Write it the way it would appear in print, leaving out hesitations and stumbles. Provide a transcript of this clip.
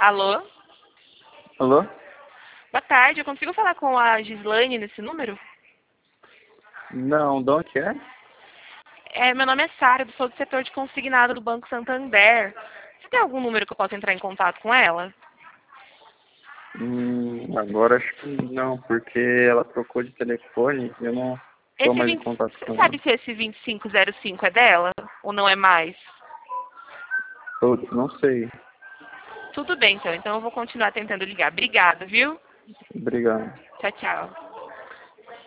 Alô? Alô? Boa tarde, eu consigo falar com a Gislaine nesse número? Não, de onde é? Meu nome é Sara, eu sou do setor de consignado do Banco Santander. Você tem algum número que eu possa entrar em contato com ela? Agora acho que não, porque ela trocou de telefone e eu não estou Esse mais em 20, contato você com ela. sabe se esse 2505 é dela ou não é mais? Putz, não sei. Tudo bem, então eu vou continuar tentando ligar. Obrigada, viu? Obrigado. Tchau, tchau.